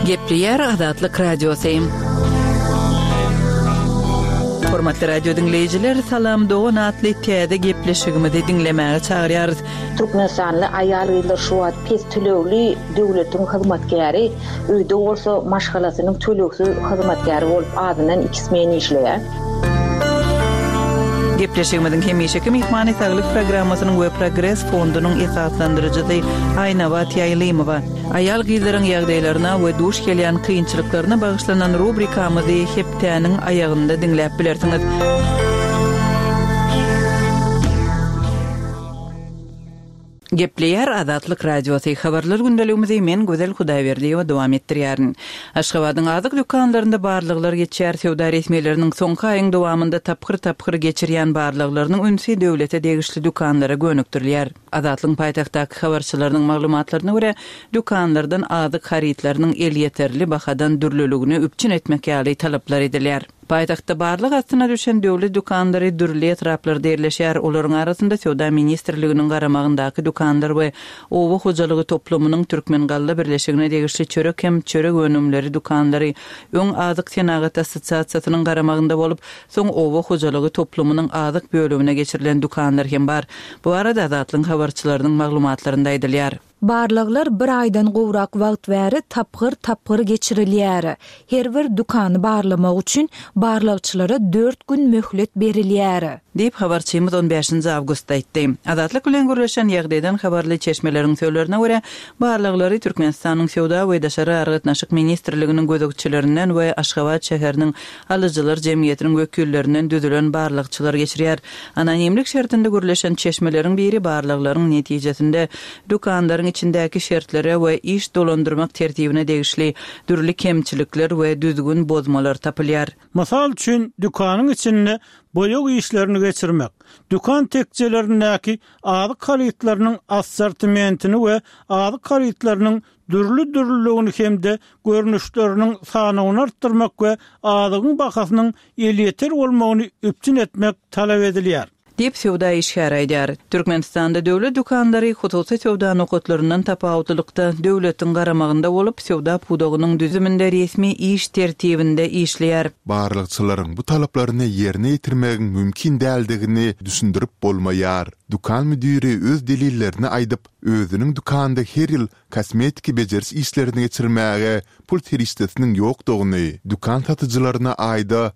Gepleyer Azatlyk Radiosyň. Hormatly radio dinleyijiler, salam dogan atly täze gepleşigimizi dinlemäge çagyrýarys. Türkmenistanly aýal gyzlar şu wagt pes tölegli döwletiň hyzmatgäri, öýde bolsa maşgalasynyň töleksiz hyzmatgäri bolup adynan 2 meni işleýär. Gepleşigimizin hemişeki mehmany saglyk programmasynyň we Progress fondunyň esaslandyrjysy Aýnawa Taýlymowa. Aýal gyzlaryň ýagdaýlaryna we duş gelýän kynçylyklaryna bagyşlanan rubrikamyzy hepdäniň aýagynda dinläp bilersiňiz. Gepleyer Azatlyk Radiosyň habarlar gündeligimizi men Gözel Hudaýberdiýewa dowam etdirýärin. Aşgabatyň azyk dükanlarynda barlyklar geçýär, sowda resmiýetleriniň soňky aýyň dowamında tapkyr geçirýän barlyklarynyň ünsi döwlete degişli dükanlara gönükdirilýär. Azatlyň paýtagtdaky habarçylarynyň maglumatlaryna görä, dükanlardan azyk haritlarynyň el ýeterli bahadan dürlüligini üpçün etmek ýaly talaplar edilýär. Paýtagtda barlyk astyna düşen döwlet dükanlary dürli etraplarda ýerleşýär. Olaryň arasynda Sowda ministrliginiň garamagyndaky dükanlar we owa hojalygy toplumynyň Türkmengalla birleşigine degişli çörek hem çörek önümleri dükanlary öň azyk senagat assosiasiýasynyň garamagynda bolup, soň owa hojalygy toplumynyň azyk bölümine geçirilen dükanlar hem bar. Bu arada Azatlyň habarçylarynyň maglumatlarynda aýdylýar. Barlyklar bir aýdan gowrak wagt bäri tapgyr geçirilýär. Her bir dukany barlamak üçin barlykçylara 4 gün möhlet berilýär. Diýip habarçymyz 15 awgustda aýtdy. Azatlyk bilen görleşen ýagdaýdan habarly çeşmeleriň söýlerine görä, barlyklary Türkmenistanyň Sowda we Daşary argatnaşyk ministrliginiň gözegçilerinden we Aşgabat şäheriniň alyjylar jemgyýetiniň wekillerinden düzülen barlykçylar geçirýär. Anonimlik şertinde görleşen çeşmeleriň biri barlyklaryň netijesinde dukanlaryň içindäki şertlere we iş dolandyrmak tertibine degişli dürli kemçilikler we düzgün bozmalar tapylýar. Masal üçin dükanyň içinde boýag işlerini geçirmek, dükan tekçelerindäki azyk haritlarynyň assortimentini we azyk haritlarynyň dürlüligini hemde görnüşleriniň sanyny artdyrmak we azygyň bahasynyň elýeter bolmagyny üpçün etmek talap edilýär. Diýip Sowda işgär aýdýar. Türkmenistanda döwlet dükanlary hususy sowda nokatlaryndan tapawutlykda döwletiň garamagynda bolup, sowda pudagynyň düzüminde resmi iş tertibinde işleýär. Barlykçylaryň bu talaplaryny ýerine ýetirmek mümkin däldigini düşündirip bolmaýar. Dukan müdiri öz delillerini aýdyp, özüniň dukanda her ýyl kosmetik bejeris işlerini geçirmäge pul teristesiniň ýokdugyny, dukan satyjylaryna aýda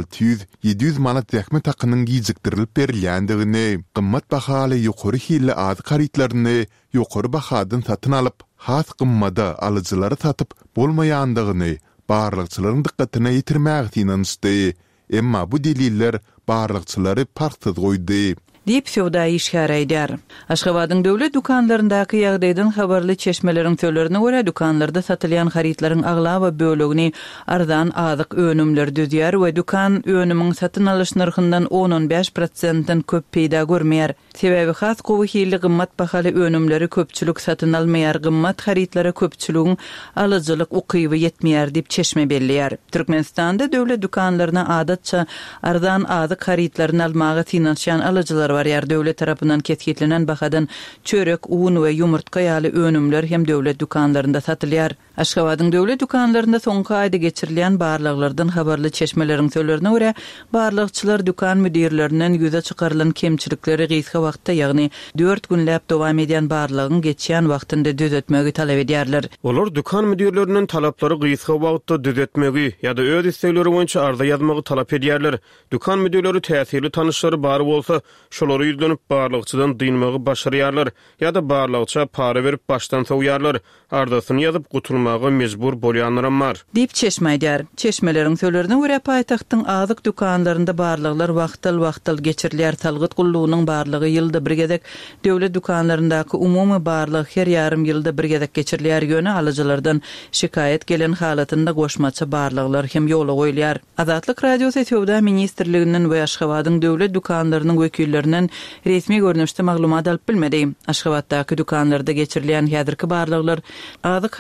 600-700 manat ýakmy takynyň gijikdirilip berilýändigini, gymmat bahaly ýokary hille azyk haritlaryny ýokary bahadan satyn alyp, has gymmada alyjylary satyp bolmaýandygyny barlykçylaryň dikkatine ýetirmäge tinançdy. Emma bu deliller barlykçylary parksyz goýdy. Diýip Sowda işgär aýdýar. Aşgabatyň döwlet dükanlaryndaky ýagdaýdan habarly çeşmeleriň söýlerine görä, dükanlarda satylýan haritlaryň aglawa bölegini arzan azyk önümler düzýär we dukan önümüň satyn alyş narhyndan 10-15%-dan köp peýda görmeýär. Sebebi has gowy hili gymmat bahaly önümleri köpçülik satyn almaýar, gymmat haritlara köpçüligiň alyjylyk ukyby ýetmeýär diýip çeşme belliýär. Türkmenistanda döwlet dükanlaryna adatça arzan azyk haritlaryny almagy finansiýan alyjylar var ýar. Döwlet tarapyndan ketgitlenen bahadan çörek, un we ýumurtka ýaly önümler hem döwlet dükanlarynda satylýar. Aşgabatyň döwlet dükanlarynda soňky aýda geçirilen barlyklardan habarly çeşmeleriň söýlerine görä, barlykçylar dükan müdirlerinden ýüze çykarylan kemçilikleri gysga wagtda, ýagny 4 günläp dowam edýän barlygyň geçýän wagtynda düzetmegi talap edýärler. Olar dükan müdirleriniň talaplary gysga wagtda düzetmegi ýa-da öz islegleri boýunça arda ýazmagy talap edýärler. Dükan müdirleri täsirli tanışlary bar bolsa, şolary ýüzlenip barlykçydan dynmagy başarýarlar ýa-da barlykça para berip başdan soýarlar. Ardasyny ýazyp gutulmagy mejbur bolýanlar bar. Diýip çeşme aýdýar. Çeşmeleriň söýlerine görä paýtagtyň azyk dükanlarynda barlyklar wagtal geçirilýär. Talgyt gullugynyň barlygy ýylda bir gezek, döwlet dükanlaryndaky umumy barlyk her ýarym ýylda bir gezek geçirilýär ýöne alyjylardan şikayet gelen halatynda goşmaça barlyklar hem ýola goýulýar. Azatlyk Radiosy Sowda ministrliginiň we Aşgabatyň döwlet dükanlarynyň wekillerinden resmi görnüşde maglumat alyp bilmedi. Aşgabatdaky dükanlarda geçirilýän häzirki barlyklar azyk haritlarynyň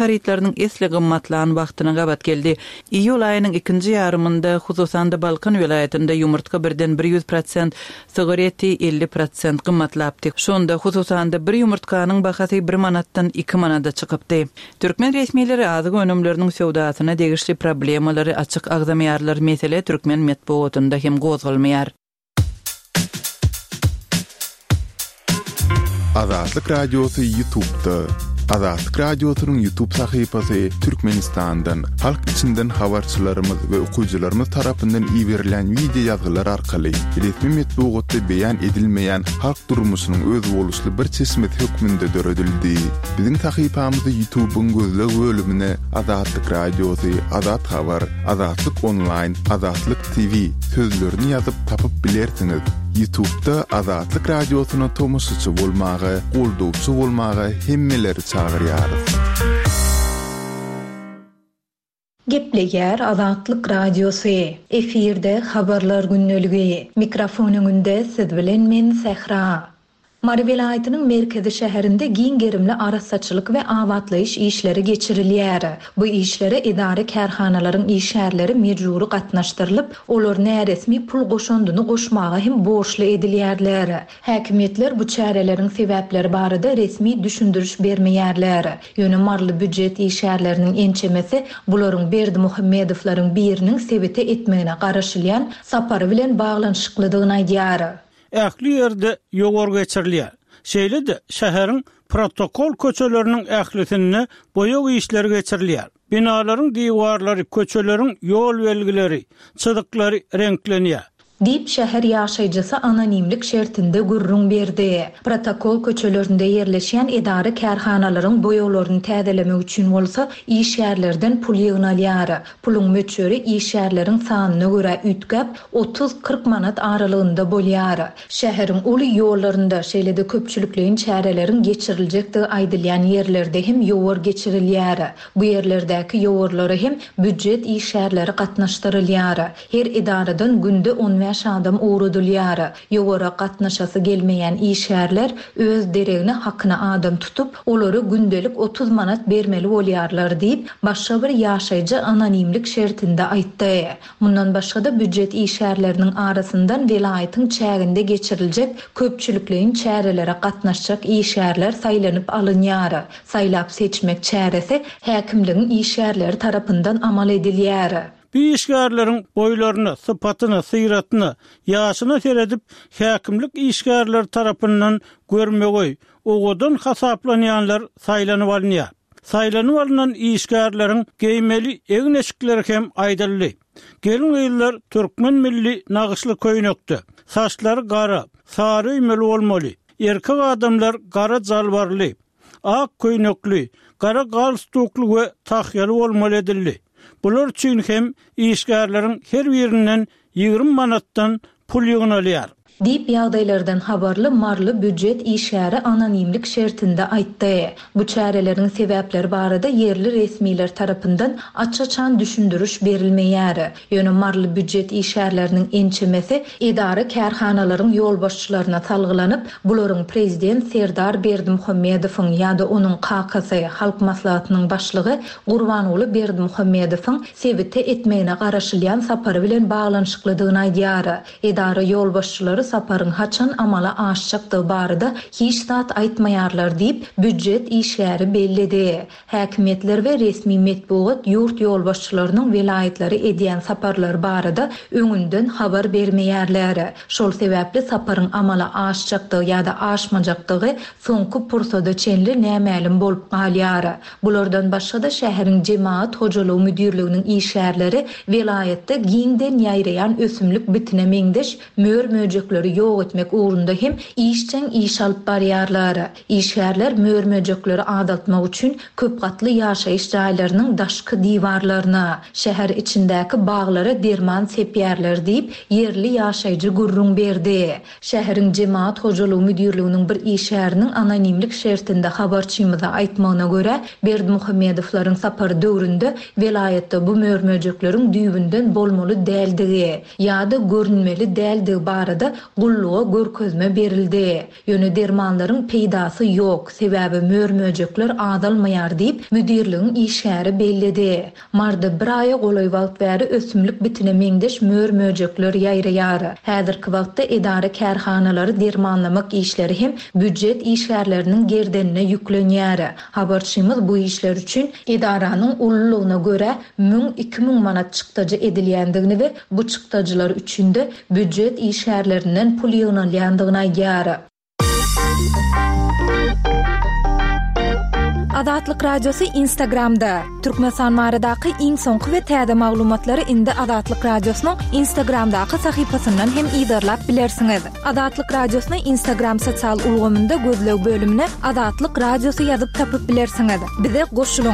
ýyllarymyň esli gymmatlanan wagtyna gabat geldi. İýul aýynyň 2-nji ýarymynda hususan da Balkan vilayetinde ýumurtka birden 100%, sigareti 50% gymmatlapdy. Şonda hususan da bir ýumurtkanyň bahasy 1 manatdan 2 manata çykypdy. Türkmen resmiýetleri azyk önümleriniň söwdasyna degişli problemalary açyk agzamaýarlar mesele türkmen medeniýetinde hem gozgalmaýar. Azatlyk radiosu YouTube'da. Azatlyk radiosynyň YouTube sahypasy Türkmenistandan, halk içinden habarçylarymyz we okuyjylarymyz tarapyndan iýerilen video ýazgylar arkaly resmi medeniýetde beýan edilmeýän halk durmuşynyň öz boluşly bir çeşmet hökmünde döredildi. Biziň sahypamyzda YouTube'un gözle bölümine Azatlyk radiosu, Azat habar, Azatlyk online, Azatlyk TV sözlerini ýazyp tapyp bilersiňiz. YouTube'da Azatlyk radiosyna tomoşçy bolmagy, goldowçy bolmagy hemmeleri çagyrýar. Gepleýär Azatlyk radiosu. Efirde habarlar günneligi. Mikrofonuň önünde siz bilen men Sehra. Mari vilayatynyň merkezi şäherinde giň gerimli arasaçylyk we awatlaýyş işleri geçirilýär. Bu işlere idare kärhanalaryň işgärleri mejburi gatnaşdyrylyp, olar näresmi pul goşandyny goşmaga hem borçly edilýärler. Häkimetler bu çäreleriň sebäpleri barada resmi düşündürüş bermeýärler. Ýöne marly büdjet işgärleriniň ençemesi bularyň Berdimuhammedowlaryň biriniň sebete etmegine garaşylýan sapary bilen baglanyşyklydygyny aýdýar. Ähli ýerde ýogor geçirilýär. Şeýle-de şäheriň protokol köçeleriniň ählisini boýag işleri geçirilýär. Binalaryň diwarlary, köçeleriň ýol belgileri, çyzyklary renklenýär. Dip şäher ýaşaýjysy anonimlik şertinde gurrun berdi. Protokol köçelerinde ýerleşýän idare kärhanalaryň boýaglaryny täzelemek üçin bolsa işgärlerden pul ýygnalýar. Puluň möçeri işgärleriň sanyna görä ütgäp 30-40 manat aralygynda bolýar. Şäheriň uly ýollarynda şeýle-de köpçülikliň çäreleriň geçiriljekdigi aýdylýan ýerlerde hem ýowar geçirilýär. Bu ýerlerdäki ýowarlary hem büdjet işgärleri gatnaşdyrylýar. Her idaradan günde 10 adam uğrudulýar. Ýowara gatnaşasy gelmeýän işgärler öz deregine hakyna adam tutup, olary gündelik 30 manat bermeli bolýarlar diýip başga bir ýaşaýjy anonimlik şertinde aýtdy. Mundan başga da büdjet işgärleriniň arasyndan vilayatyň çäginde geçiriljek köpçülikliň çärelere gatnaşjak işgärler saýlanyp alynýar. Saýlap seçmek çäresi häkimligiň işgärleri tarapyndan amal edilýär. Bu işgärleriň boýlaryny, sypatyny, syratyny, ýaşyny seredip häkimlik işgärleri tarapyndan görmegi, ogodan hasaplanýanlar saýlanyp alynýar. Saýlanyp alynan işgärleriň geýmeli egneşikleri hem aýdyldy. Gelin ýyllar türkmen milli nagyşly köýnekde, saçlary gara, sary ýmeli bolmaly. Erkek adamlar gara jalbarly, ak köýnekli, gara galstukly we tahyýaly bolmaly edildi. Bular üçin hem işgärleriň her birinden 20 manatdan pul ýygnalýar. Dip ýagdaýlardan habarly marly büdjet işgäri anonimlik şertinde aýtdy. Bu çäreleriň sebäpleri barada yerli resmiýetler tarapyndan açaçan düşündürüş berilmeýär. Ýöne marly büdjet işgärleriniň ençemesi idare kärhanalaryň ýolbaşçylaryna talgylanyp, bularyň prezident Serdar Berdimuhammedowyň ýa-da onuň kakasy halk maslahatynyň başlygy Gurbanoğlu Berdimuhammedowyň sebete etmegine garaşylýan sapary bilen baglanyşyklydygyny aýdýar. Idare ýolbaşçylary saparyň haçan amala aşjakdygy barada hiç zat aýtmaýarlar diýip büdjet işgäri bellidi. Häkimetler we resmi medeniýet ýurt ýolbaşçylarynyň vilayatlary edýän saparlar barada öňünden habar bermeýärler. Şol sebäpli saparyň amala aşjakdygy ýa-da aşmajakdygy soňky pursada çenli nämälim bolup galýar. Bulardan başga da şäheriň jemaat hojalygy müdirliginiň işgärleri vilayatda giňden ýaýraýan ösümlik bitine meňdeş möýrekleri ýok etmek uğrunda hem işçen iş alyp barýarlar. İşgärler möýrekleri adaltmak üçin köp gatly ýaşaýyş jaýlarynyň daşky diwarlaryna, şäher içindäki baglara derman sepýärler diýip yerli ýaşaýjy gurrun berdi. Şäheriň jemaat hojalygy müdirliginiň bir işgäriniň anonimlik şertinde habarçymyza aýtmagyna görä, Berdimuhammedowlaryň sapary döwründe vilayatda bu möýrekleriň düýbünden bolmaly däldigi ýa-da görünmeli däldigi barada gulluğa görkezme berildi. Ýöne dermanlaryň peýdasy ýok, sebäbi mörmöjekler adalmaýar diýip müdirligiň işgäri bellidi. Marda bir aýa golay wagt bäri ösümlik bitine meňdeş mörmöjekler ýaýraýar. Häzirki wagtda edara kärhanalary dermanlamak işleri hem büdjet işgärleriniň gerdenine ýüklenýär. Habarçymyz bu işler üçin edaranyň ululugyna görä 1000-2000 manat çykdaja edilýändigini we bu çykdajalar üçin-de büdjet işgärlerinden pul ýygnalýandygyna aýdýar. Adatlyk radiosu Instagramda. Türkmenistan baradaky iň soňky we täze maglumatlary indi Adatlyk radiosynyň Instagramdaky sahypasyndan hem ýygyrlap bilersiňiz. Adatlyk radiosyny Instagram sosial ulgamynda gözleg bölümine Adatlyk radiosu ýazyp tapyp bilersiňiz. Bize goşulyň.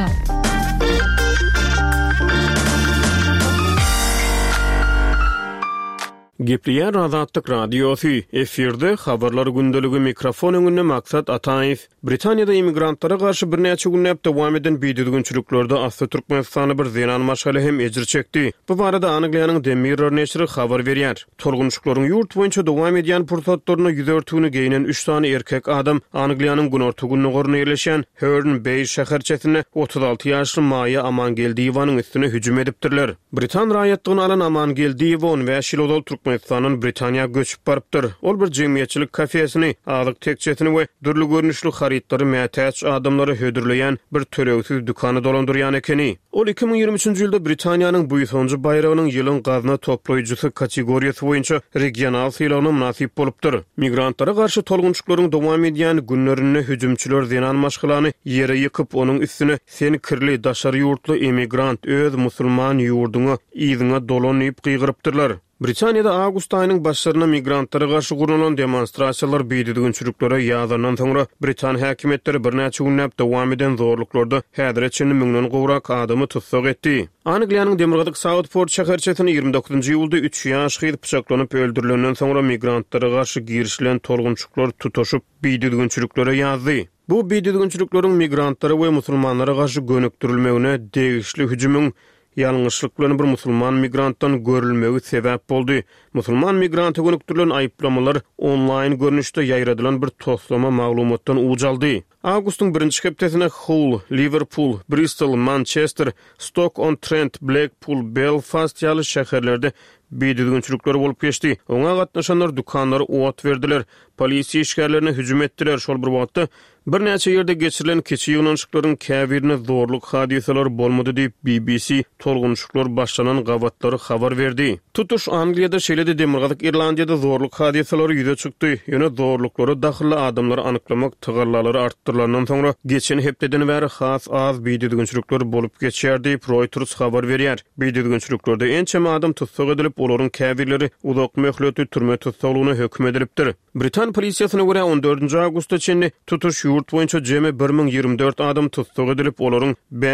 Gepliýär Adatlyk radiosu efirde habarlar gündöligi mikrofon öňünde maksat Ataýew. Britaniýada immigrantlara garşy birnäçe günnäp dowam eden beýdilgünçiliklerde asly Türkmenistany bir zenan maşgaly hem ejir çekdi. Bu barada Angliýanyň The Mirror neşri habar berýär. Torgunçyklaryň ýurt boýunça dowam edýän pursatlaryny ýüzörtügini geýinen 3 sany erkek adam Angliýanyň günortagyny gorny ýerleşen Herne Bay şäherçesine 36 ýaşly Maya Amangeldiýewanyň üstüne hüjüm edipdirler. Britan raýatlygyny alan Amangeldiýew 5 ýyl ol Türkmenistan'ın Britaniýa göçüp barıpdyr. Ol bir jemgyýetçilik kafesini, alyk tekçesini we dürli görnüşli harytlary mätäç adamlary hödürleýän bir tölegsiz dukany dolandyrýan ekeni. Ol 2023-nji ýylda Britaniýanyň bu ýylyň bayrağynyň ýylyň gazna toplaýjysy kategoriýasy boýunça regional sylawyna nasip bolupdyr. Migrantlara garşy tolgunçyklaryň dowam edýän günlerinde hüjümçiler zenan maşgylany ýere ýykyp onuň üstüne "Sen kirli daşary ýurtly emigrant öz musulman ýurduňa ýyzyňa dolanyp gygrypdyrlar." Britaniýada awgust aýynyň başlaryna migrantlara garşy gurulan demonstrasiýalar beýdilgünçiliklere ýazandan soňra Britan häkimetleri birnäçe günnäp dowam eden zorluklarda häzirçe 1000den gowrak adamy tutsak etdi. Angliýanyň Demirgazyk Southport şäherçesine 29-njy ýylda 3 ýaşly pyçaklanyp öldürilenden soňra migrantlara garşy girişilen torgunçyklar tutuşyp beýdilgünçiliklere ýazdy. Bu beýdilgünçilikleriň migrantlara we musulmanlara garşy gönükdirilmegine degişli hüjümüň ýalňyşlyklaryny bir musulman migrantdan görülmegi sebäp boldy. Musulman migranty gönükdirilen aýyplamalar online görnüşde ýaýradylan bir toslama maglumatdan ujaldy. Awgustyň 1-nji hepdesine Hull, Liverpool, Bristol, Manchester, Stoke-on-Trent, Blackpool, Belfast ýaly şäherlerde beýdilgünçilikler bolup geçdi. Oňa gatnaşanlar dukanlary owat berdiler, polisiýa işgärlerine hüjüm etdiler. Şol bir wagtda bir näçe ýerde geçirilen keçi ýygnançyklaryň käbirine zorluk hadiseler bolmady diýip BBC tolgunçyklar başlanan gawatlary habar berdi. Tutuş Angliýada şeýlede Demirgazyk Irlandiýada zorluk hadiseleri ýüze çykdy. Ýöne zorluklary daxily adamlary anyklamak tygarlalary artdyrylandan soňra geçen hepdeden bäri has az beýdilgünçilikler bolup geçýär diýip Reuters habar berýär. Beýdilgünçiliklerde ençeme adam tutsak edilip olaryň käbirleri uzak möhleti türme tutsaklygyna hökm edilipdir. Britan polisiýasyna görä 14-nji awgustda çenli tutuş ýurt boýunça jemi 1024 adam tutsak edilip olaryň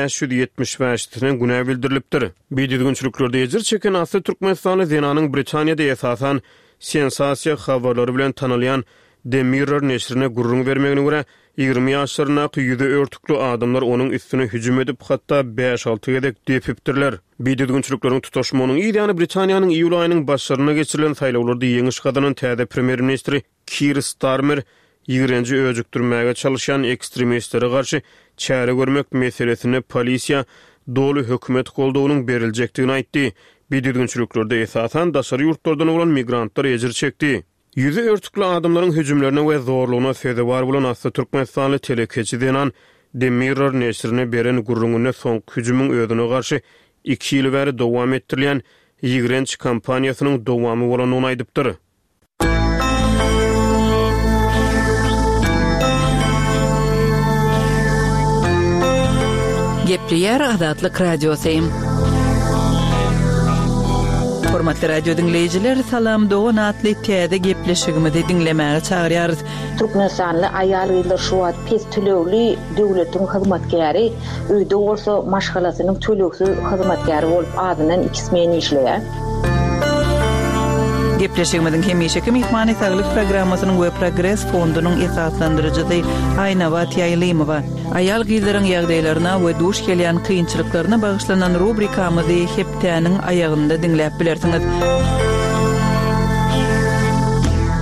575-sine günä bildirilipdir. Beýdilgünçiliklerde ejir çeken asly Türkmenistany zenanyň Britaniýada esasan sensasiýa habarlary bilen tanylýan The Mirror neşrine gurrun vermegine görä 20 ýaşlarynaky ýüze örtükli adamlar onuň üstüne hüjüm edip hatda 5-6 gedek depipdirler. Beýdilgünçilikleriň tutuşmagynyň ýa-da Britaniýanyň iýul aýynyň başlaryna geçirilen saýlawlarda ýeňiş gazanan täze premier ministri Keir Starmer ýigrenji öjükdirmäge çalışan ekstremistlere garşy çäre görmek meselesine polisiýa dolu hökümet goldawynyň berilejekdigini aýtdy. Beýdilgünçiliklerde esasan daşary ýurtlardan bolan migrantlar ejir çekdi. Yüzü örtükli adamların hüjümlerine we zorluğuna sebäp bolan asly Türkmenistanly telekeçi denen The Mirror neşrine beren gurrungyna soňky hüjümüň ödüne garşy 2 ýyl bäri dowam etdirilýän ýigrenç kampaniýasynyň dowamy bolanyny aýdypdyr. Gepliýär Adatlyk radiosu. Hormatly radio dinleyijiler, salam dogan atly täze gepleşigimizi dinlemäge çagyrýarys. Türkmenistanly aýalgylar şu wagt pes tölegli döwletiň hyzmatkäri, öýde bolsa maşgalasynyň tölegsiz hyzmatkäri bolup adynan 2 men işleýär. Gepleşigimiziň hemişeki mehmany saglyk programmasynyň we Progress fondunyň esaslandyrjysy Aýnawa Ýaýlymowa aýal gyzlaryň ýagdaýlaryna we duş gelýän kynçylyklaryna bagyşlanan rubrikamyzy hepdeniň aýagynda dinläp bilersiňiz.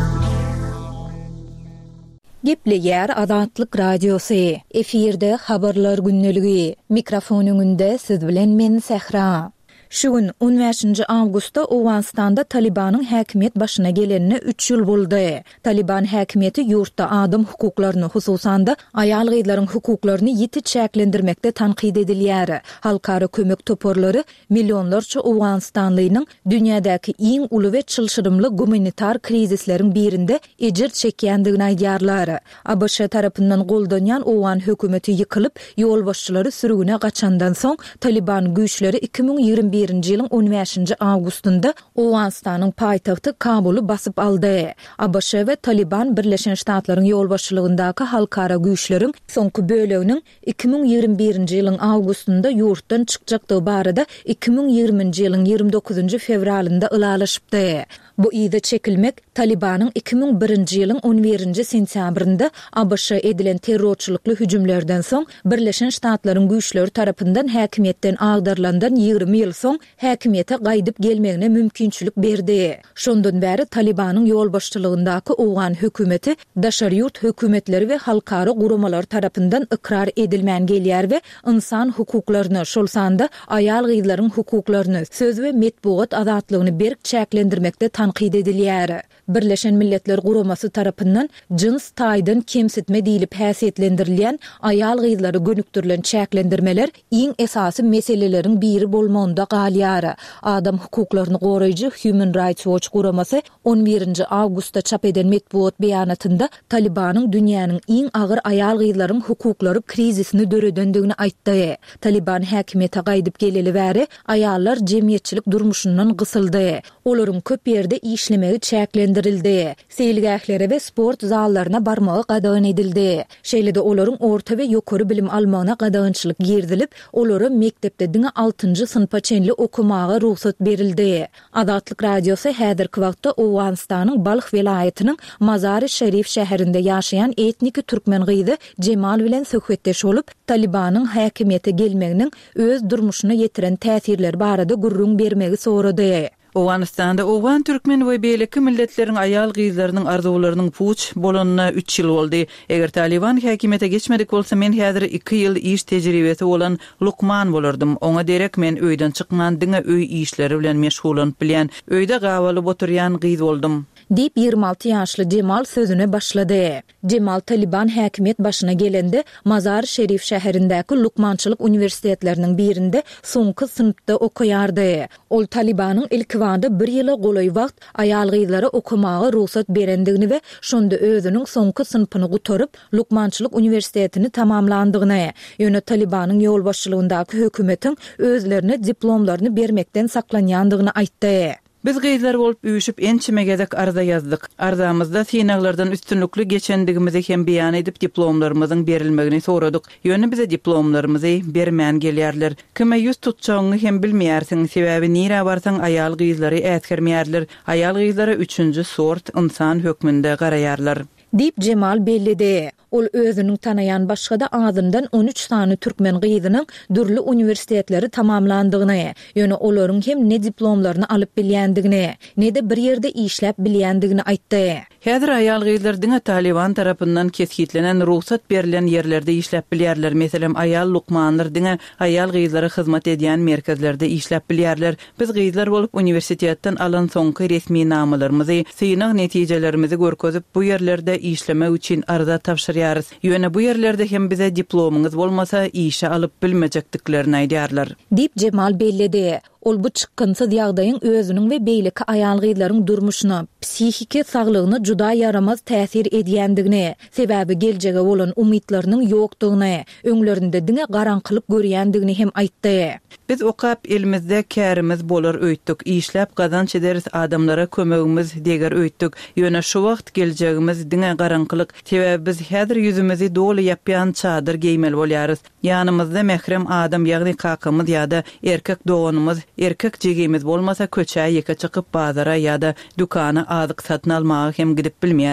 Gepleyer Azatlyk Radiosu. Efirde habarlar günneligi. Mikrofonunda siz bilen men Sehra. Şugun 15 Awgustda Owganistanda Talibanyň häkimiýet başyna gelenine 3 ýyl boldy. Taliban häkimiýeti ýurtda adam hukuklaryny, hususanda aýal gyzlaryň hukuklaryny ýiti çäklendirmekde tanqid edilýär. Halkara kömek toporlary millionlarça Owganistanlynyň dünýädäki iň uly we çylşyrymly gumanitar krizisleriň birinde ejir çekýändigini aýdýarlar. ABŞ tarapyndan goldanýan Owgan hökümeti ýykylyp, ýol başçylary sürgüne gaçandan soň Taliban güýçleri 2021 ýylyň 15 Awgustunda Owganistanyň paýtagty Kabuly basyp aldy. ABC we Taliban Birleşen Ştatlaryň ýol başçylygyndaky halkara güýçleriň soňky böleginiň 2021 ýylyň Awgustunda ýurtdan çykjakdygy barada 2020 ýylyň 29 fevralynda ılalaşypdy. Bu ýyda çekilmek Talibanyň 2001 ýylyň 11 sentýabrynda ABC edilen terrorçylykly hüjümlerden soň Birleşen Ştatlaryň güýçleri tarapyndan häkimiýetden agdarlandan 20 ýyl soň häkimiýete gaýdyp gelmegine mümkinçilik berdi. Şondan bäri Talibanyň ýol başçylygyndaky Owgan hökümeti daşary ýurt hökümetleri we halkara guramalar tarapyndan ikrar edilmän gelýär we insan hukuklaryny, şol sanda aýal gyzlaryň hukuklaryny, söz we metbuat azatlygyny berk çäklendirmekde tanqid edilýär. Birleşen Milletler Guramasy tarapyndan jins taýdan kemsitme diýilip häsiýetlendirilýän aýal gyzlary gönüktirilen çäklendirmeler iň esasy meseleleriň biri bolmagynda galýar. Adam hukuklaryny goraýjy Human Rights Watch Guramasy 11 Awgustda çap eden metbuat beýanatynda Talibanyň dünýäniň iň agyr aýal gyzlaryň hukuklary krizisini döredendigini aýtdy. Taliban häkimiýete gaýdyp geleli bäri aýallar jemgyýetçilik durmuşyndan gysyldy. Olaryň köp ýerde işlemegi çäklendirildi. Seýilgählere we sport zallaryna barmagy gadagyn edildi. Şeýlede olaryň orta we ýokary bilim almagyna gadagynçylyk girdilip, olara mektepde diňe 6-njy synpa çenli okumaga ruhsat berildi. Azatlyk Radiosu häzirki wagtda Owganistanyň Balkh welaýatynyň Mazar-ı Şerif şäherinde ýaşaýan etniki türkmen gyzy Cemal bilen söhbetdeş bolup, Talibanyň häkimiýete gelmeginiň öz durmuşyna ýetiren täsirleri barada gurrun bermegi sorady. Owganistanda Owgan türkmen we beýleki milletleriň aýal gyzlarynyň arzularynyň puç bolanyna 3 ýyl boldy. Eger Taliban häkimiýete geçmedik bolsa, men häzir 2 ýyl iş tejribesi bolan Lukman bolardym. Oňa derek men öýden çykman diňe öý işleri bilen meşgulanyp bilýän, öýde gawalyp oturýan gyz boldum. Dip 26 ýaşly Cemal sözüne başlady. Cemal Taliban häkimiýet başyna gelende Mazar-ı Şerif şäherindäki Lukmançylyk universitetleriniň birinde soňky synpda okuýardy. Ol Talibanyň ilk wagtda 1 ýyla golaý wagt aýal gyzlara okumaga ruhsat berendigini we şonda özüniň soňky synpyny gutoryp Lukmançylyk universitetini tamamlandygyny, ýöne Talibanyň ýol başçylygyndaky hökümetiň özlerine diplomlaryny bermekden saklanýandygyny aýtdy. Biz gyzlar bolup üýüşüp ençimegedek arza ýazdyk. Arzamyzda sinaglardan üstünlükli geçendigimizi hem beýan edip diplomlarymyzyň berilmegini soradyk. Ýöne bize diplomlarymyzy bermän gelýärler. Kime ýüz tutjagyny hem bilmeýärsiň, sebäbi nire barsaň aýal gyzlary ätgermeýärler. Aýal gyzlara 3-nji sort insan hökmünde garaýarlar. Dip Cemal bellidi. Ol özüniň tanayan başga-da azyndan 13 sany türkmen gyzynyň dürli universitetleri tamamlandygyny, ýöne olaryň hem ne diplomlaryny alyp bilýändigini, ne de bir ýerde işläp bilýändigini aýtdy. Häzir aýal gyzlar diňe Taliban tarapyndan kesgitlenen ruhsat berilen ýerlerde işläp bilýärler. Meselem aýal Lukmanlar diňe aýal gyzlara hyzmat edýän merkezlerde işläp bilýärler. Biz gyzlar bolup universitetden alan soňky resmi namalarymyzy, synav netijelerimizi görkezip bu ýerlerde işleme üçin arza tapşyrýarys. Ýöne bu ýerlerde hem bize diplomuňyz bolmasa işe alyp bilmejekdiklerini aýdýarlar. Dip Cemal bellidi. Ol bu çykynsyz ýagdaýyň özüniň we beýleki aýal gyzlaryň durmuşyna, psihiki saglygyna juda ýaramaz täsir edýändigini, sebäbi geljege bolan umytlarynyň ýokdugyny, öňlerinde diňe garanqylyk görýändigini hem aýtdy. Biz okap elimizde kärimiz bolar öýtdik, işläp gazanç ederiz, adamlara kömegimiz deger öýtdik. Ýöne şu wagt geljegimiz diňe garanqylyk, sebäbi biz häzir ýüzümizi doly ýapýan çadyr geýmeli bolýarys. Ýanymyzda mehrem adam ýagny kakymyz ýa-da erkek doganymyz, erkek jegimiz bolmasa köçä ýeke çykyp bazara ýa-da dükana azyk satyn almagy hem gidip bilmeýäris.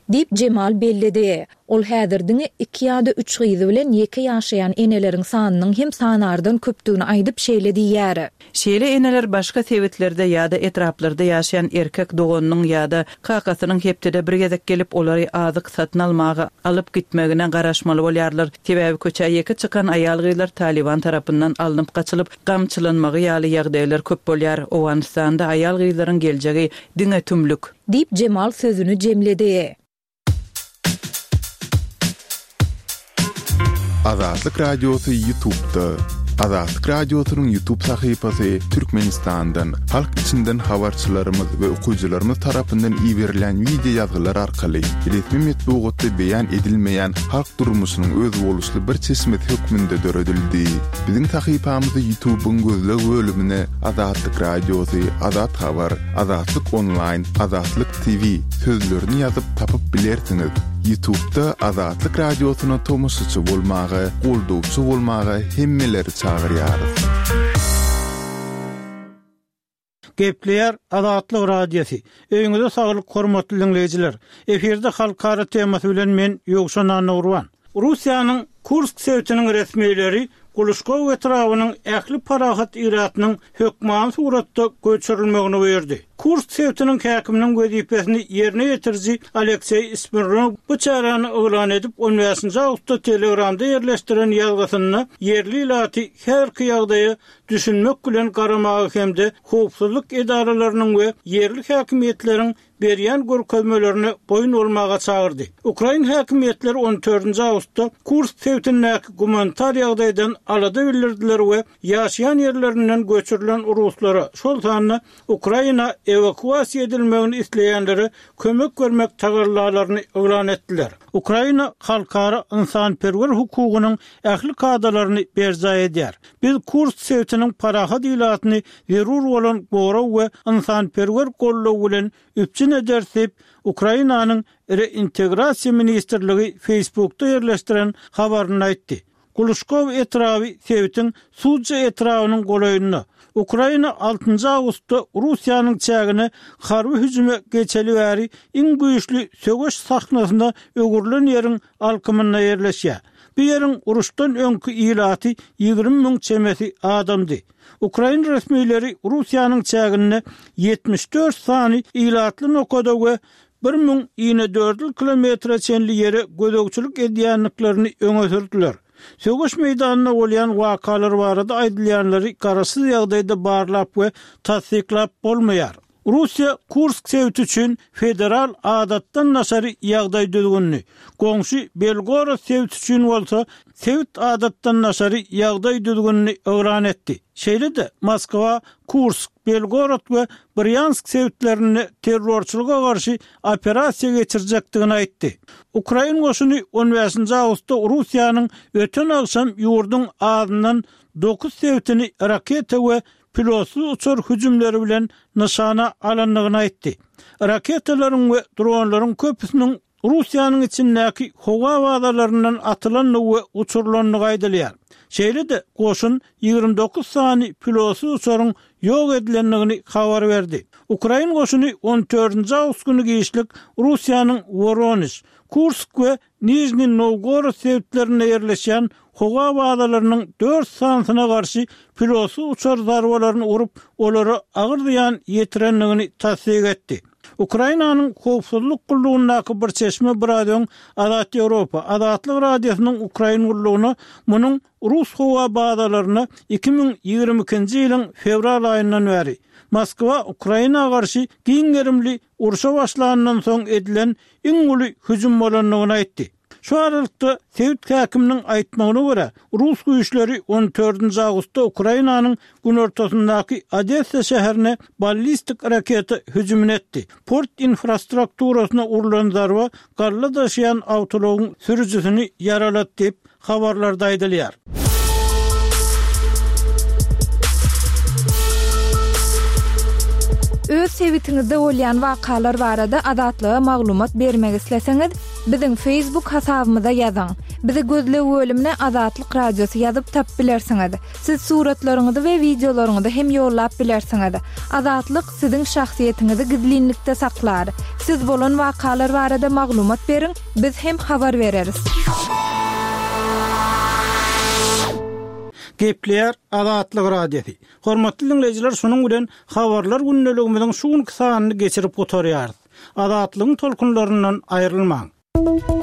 diýip Cemal bellidi. Ol häzirdiňe 2 ýa-da 3 gyzy bilen ýeke ýaşaýan eneleriň sanynyň hem sanardan köpdigini aýdyp şeýle diýýär. Şeýle eneler başga sewetlerde ýa-da etraplarda ýaşaýan erkek dogonynyň ýa-da kakasynyň hepdede bir gezek gelip olary azyk satyn almagy alyp gitmegine garaşmaly bolýarlar. Sebäbi köçäýeke çykan aýal gyzlar Taliban tarapyndan alınıp gaçylyp gamçylanmagy ýaly ýagdaýlar köp bolýar. Owganistanda aýal gyzlaryň geljegi diňe tümlük diýip Cemal sözünü jemledi. Azatlyk Radiosu YouTube'da. Azatlyk Radiosu'nun YouTube sahypasy Türkmenistan'dan, halk içinden habarçylarymyz we okuyjylarymyz tarapyndan iýerilen video ýazgylar arkaly resmi metbuatda beýan edilmeýän halk durmuşynyň öz boluşly bir çeşmet hökmünde döredildi. Biziň sahypamyzy YouTube'un gözleg bölümine Azatlyk Radiosu, Azat Habar, Azatlyk Online, Azatlyk TV sözlerini ýazyp tapyp bilersiňiz. YouTube'da Azatlyk Radiosu'na tomusçy bolmagy, goldugçy bolmagy hemmeleri çağırýarys. Gepleýär Azatlyk Radiosu. Öňüňizde saglyk hormatly dinleýijiler. Eferde halkara temasy bilen men Ýogşan Anurwan. Russiýanyň Kursk sewtiniň resmiýetleri Guluşkow etrawynyň ähli parahat iratynyň hökmany suratda göçürilmegini berdi. Kursk sewtiniň häkiminiň wezipesini ýerine ýetirji Aleksey Smirnov bu çarany oglan edip 15-nji awgustda Telegramda ýerleşdiren ýazgysyna yerli ilaty her ýagdaýy düşünmek bilen garamagy hemde howpsuzlyk edaralarynyň we yerli häkimiýetleriň berýän görkezmelerini boyun olmaga çağırdy. Ukraina häkimiýetleri 14-nji awgustda Kursk sewtinäki gumanitar ýagdaýdan alada bildirdiler we ýaşaýan ýerlerinden göçürilen ruslara şol sanyny Ukraina evakuasiýa edilmegini isleýänleri kömek görmek tagarlalaryny oglan etdiler. Ukraina halkara insanperwer hukugynyň ähli kadalaryny berza edýär. Biz Kursk sewtiniň parahat ilatyny zerur bolan goraw we insanperwer gollaw bilen üpçün edersip Ukrainanyň reintegrasiýa ministrligi Facebookda ýerleşdiren habaryny aýtdy. Guluşkow etrawy sewtin Suja etrawynyň golaýyny Ukraina 6-njy awgustda Russiýanyň çägine harby hüjüme geçeli bäri iň güýçli sögeş sahnasynda ögürlen ýeriň alkymyna ýerleşýär. Bu ýeriň uruşdan öňkü ilaty 20.000 çemesi adamdy. Ukraina resmiýetleri Russiýanyň çägine 74 sany ilatly nokada we 1024 kilometre çenli ýere gödökçülük edýänliklerini öňe sürdiler. Sögeş meýdanyna bolýan wakalar barada aýdylýanlary garaşsyz ýagdaýda barlap we tasdiklap bolmaýar. Russiya Kursk sewti üçin federal adatdan naşary ýagdaý düzgünni, goňşy Belgorod sewti üçin bolsa sewt adatdan naşary ýagdaý düzgünni öwran etdi. Şeýle-de Moskwa, Kursk, Belgorod we Bryansk sewtlerini terrorçylyga garşy operasiýa geçirjekdigini aýtdy. Ukraina goşuny 15-nji awgustda Russiýanyň öten akşam ýurdun adyndan 9 sewtini raketa we pilotsuz uçur hüjümleri bilen nişana alanlygyny aýtdy. Raketalaryň we dronlaryň köpüsiniň Russiýanyň içindäki howa wadalaryndan atylan we uçurlanlygy aýdylýar. Şeýle-de goşun 29 sany pilotsuz uçuryň ýok edilenligini habar berdi. Ukraina goşuny 14-nji awgust güni giýişlik Russiýanyň Voronezh, Kursk we Nizhny Novgorod sewtlerine ýerleşýän howa wadalarynın 4 sanyna garşy pilotsuz uçar zarbalaryny urup olary agyr ziýan ýetirenligini tasdik etdi. Ukrainanyň howpsuzlyk gullugynyňky bir çeşme bir radioň Azat Ýewropa, Azatlyk Radiosynyň Ukraina gullugyny munyň Rus howa badalaryna 2022-nji ýylyň fevral aýyndan bäri Moskwa Ukraina garşy giňerimli uruşa başlanandan soň edilen iň uly hüjüm bolanlygyny aýtdy. Şu aralykda Sewt häkiminiň aýtmagyna görä, Rus güýçleri 14-nji awgustda Ukrainanyň gün ortasyndaky Odessa şäherine ballistik raketa hüjüm etdi. Port infrastrukturasyna urulan zarba garla daşıyan awtologyň sürüjüsini ýaralat diýip habarlarda aýdylýar. öz sewitinizde bolýan wakalar barada adatlyga maglumat bermek isleseňiz, biziň Facebook hasabymyza ýazyň. Bizi gözlep bölümine Adatlyk Radiosu ýazyp tap bilersiňiz. Siz suratlaryňyzy we videolaryňyzy hem ýollap bilersiňiz. Adatlyk siziň şahsiýetinizi gizlinlikde saklar. Siz bolan wakalar barada maglumat beriň, biz hem habar bereriz. Gepler Adatlyk Radiosu. Hormatly dinleyijiler, şonuň bilen habarlar günneligimiziň şu sanyny geçirip oturýarys. Adatlygyň tolkunlaryndan aýrylmaň.